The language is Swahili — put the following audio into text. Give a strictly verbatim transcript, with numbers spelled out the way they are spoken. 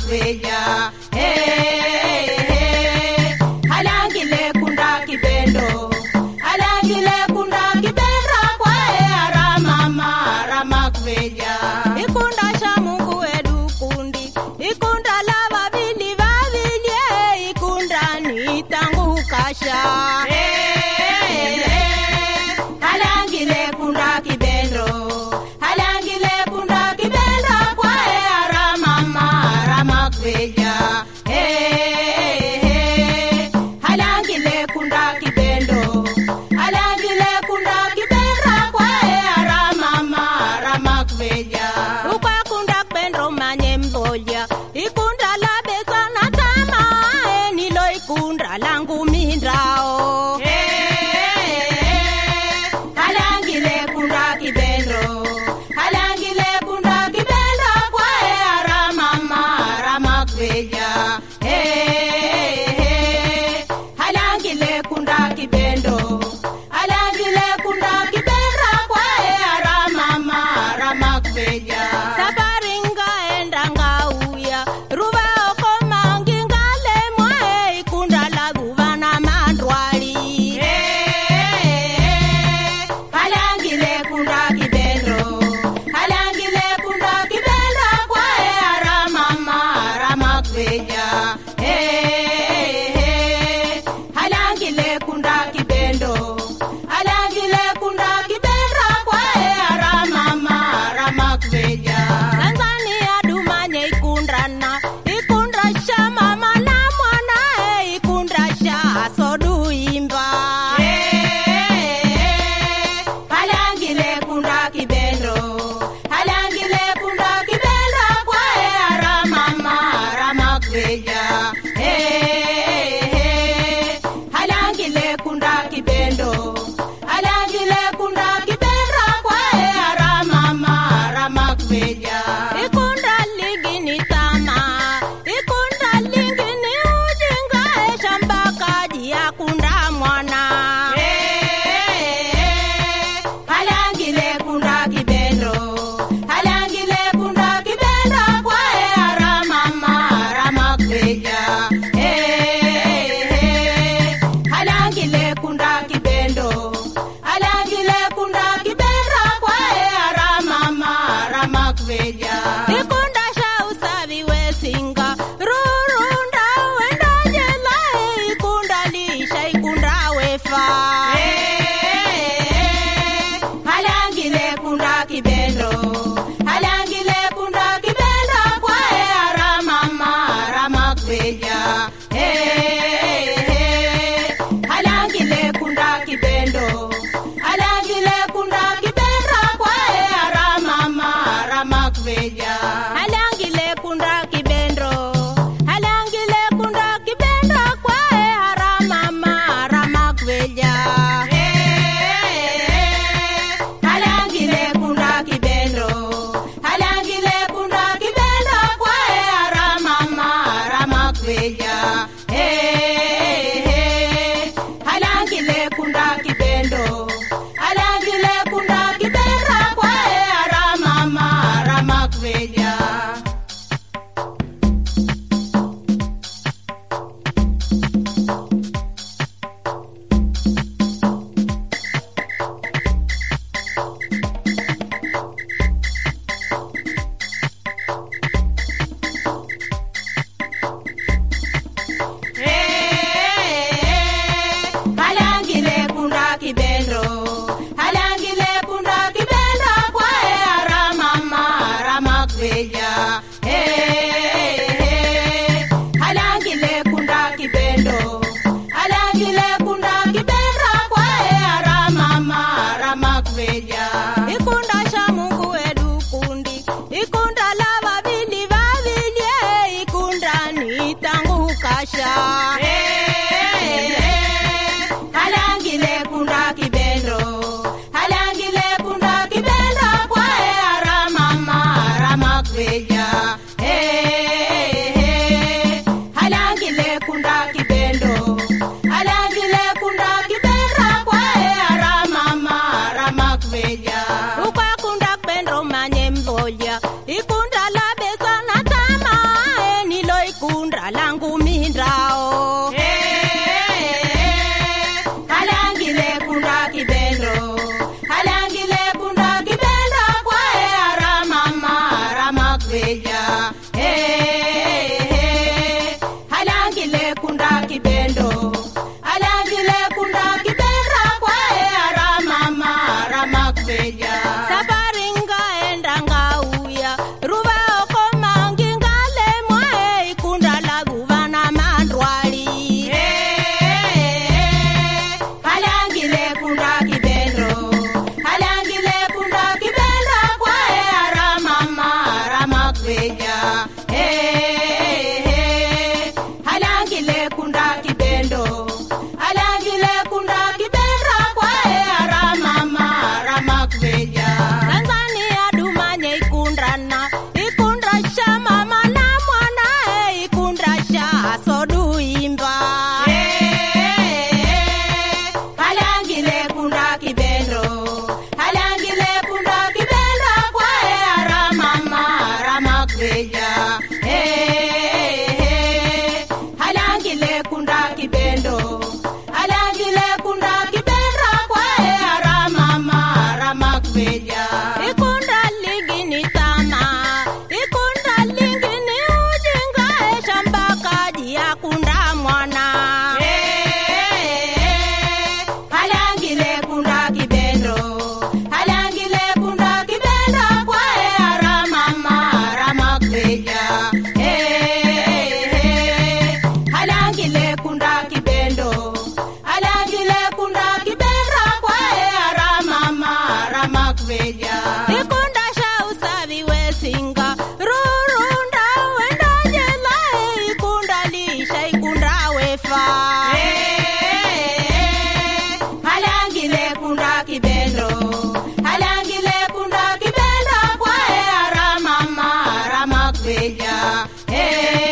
makweja. Hey, hey, halangile kunda kibendo, halangile kunda kibendo kwa aramama aramakweja. Ikunda shamungu edu kundi, ikunda lava vili vavili, ikunda ni tangu kasha. Hey, hey, halangile kunda kibendo, halangile kunda kibendo kwa aramama aramakweja. Hey, hey, halangile kunda kibendo, halangile kunda kibendo kwa aramama aramakweja. Ukwa kunda kibendo manye mbolya, ikunda la besa na tama, enilo ikunda langu mindrao. Hey, halangile kunda kibendo, halangile kunda kibendo kwa aramama aramakweja. Hey, hey, halangile kunda kibendo, halangile kunda kibendo kwa aramama aramakweja. Safaringa endanga uya, ruba okoma ngingale mwe, ikunda la guvana mandwali. Hey, halangile kunda kibendo, halangile kunda kibendo kwa aramama aramakweja. Hey, hey, halangile kunda kibendo, halangile kunda kibendo kwa aramama aramakweja. Tanzania dumanye ikundana, ikunda sha mama na mwana, eh, ikunda sha sodu imba. Hey, halangile kunda kibendo, halangile kunda kibendo kwa aramama aramakweja. Hey, hey, halangile kunda kibendo, halangile kunda kibendo kwa aramama aramakweja. Ikunda ligini tama, ikunda ligini ujinga, shamba kaji akunda mwana. Hey, halangile kunda kibendo, halangile kunda kibendo kwa aramama aramakweja. Hey, hey, halangile kunda kibendo, halangile kunda kibendo kwa aramama aramakweja. Ikunda sha usavi wesinga, rurunda wenda jela, ikunda lisha ikunda wefa. Hey, halangile kunda kibendo, halangile kunda kibendo kwa aramama aramakweja. Hey, hey, halangile kunda kibendo, halangile kunda kibendo kwa aramama aramakweja. Halangile kunda kibendo, halangile kunda kibendo kwa aramama aramakweja. Hey, halangile kunda kibendo, halangile kunda kibendo kwa aramama aramakweja. Hey, hey, halangile kunda kibendo, halangile kunda kibendo kwa aramama aramakweja. Hey, halangile kunda kibendo, halangile kunda kibendo kwa aramama aramakweja. Hey, hey, halangile kunda kibendo, halangile kunda kibendo kwa aramama aramakweja. Ikunda shamungu edu kundi, ikunda lava vili vavili, ikunda ni tangu kasha. Hey, hey, halangile kunda kibendo, halangile kunda kibendo kwa aramama aramakweja. Hey, hey, halangile kunda kibendo, halangile kunda kibendo kwa aramama aramakweja. Ukwa kunda kibendo manye mbolya, ikunda la besa na tama, enilo Hey.